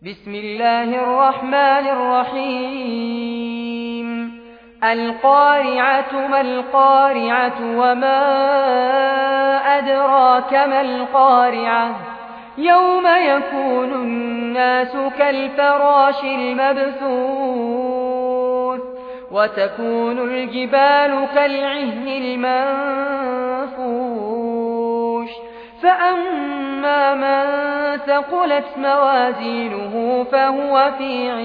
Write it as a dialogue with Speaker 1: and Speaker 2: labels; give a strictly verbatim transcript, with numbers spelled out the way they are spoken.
Speaker 1: بسم الله الرحمن الرحيم القارعة ما القارعة وما أدراك ما القارعة يوم يكون الناس كالفراش المبثوث وتكون الجبال كالعهن المنفوش فأما من ثقلت موازينه فهو في